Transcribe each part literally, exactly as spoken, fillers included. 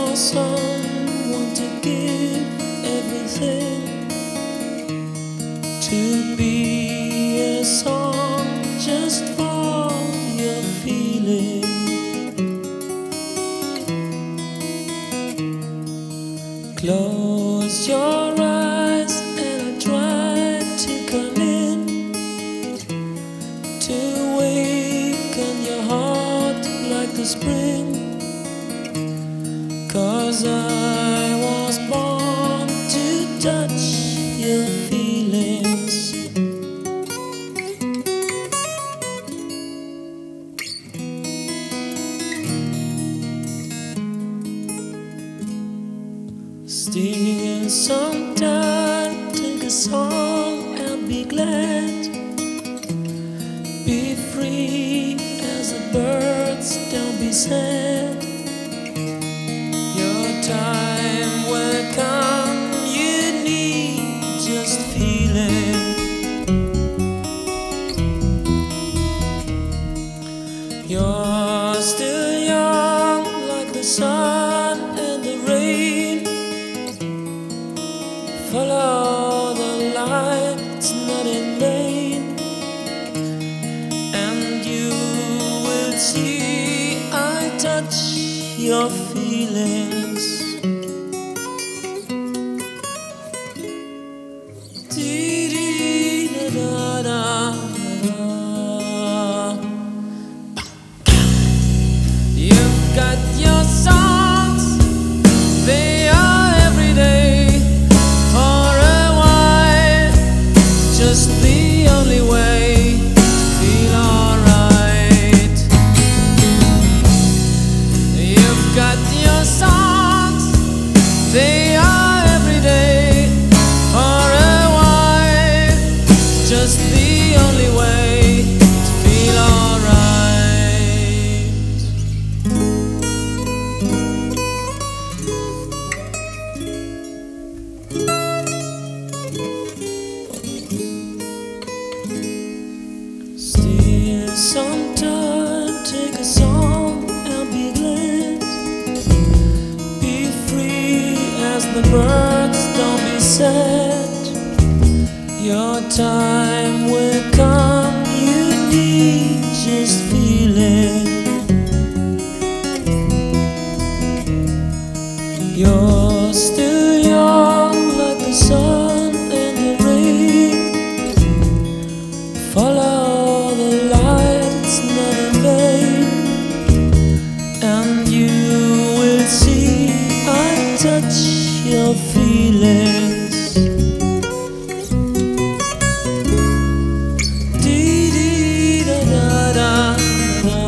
for someone to give everything, to be a song just for your feeling. Close your eyes and I try to come in, to awaken your heart like the spring. 'Cause I was born to touch your feelings. Still sometime take a song and be glad. Be free as the birds, don't be sad. Your time will come, you need just feeling. You're still young like the sun and the rain. Follow the light, it's not in vain. And you will see I touch your feelings. Dee-dee-da-da-da-da. You've got your songs, they are every day. For a while, just the only way to feel alright. You've got your songs, they are every day. For a while, just the only way to feel alright. Still sometime take a song and be glad. Be free as the birds, don't be sad. Your time will come, you need just feeling. You're still young like the sun and the rain. Follow the light, it's not in vain. And you will see I touch your feelings. Dee-dee-da-da-da-da.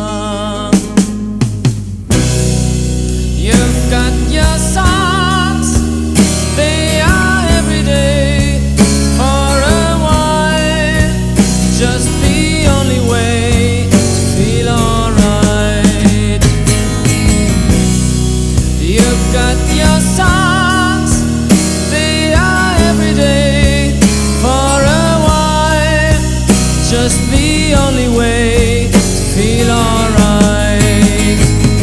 You've got your songs, they are every day. For a while, just the only way to feel alright. You've got your songs, they are every day. For a while, just the only way to feel alright.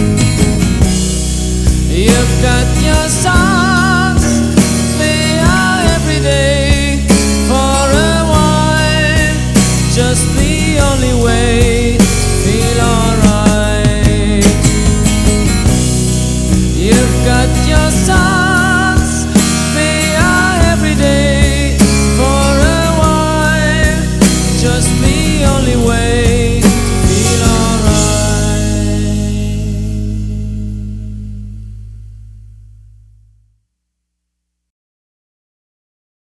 You've got your songs, they are every day. For a while, just the only way to feel alright. You've got your songs.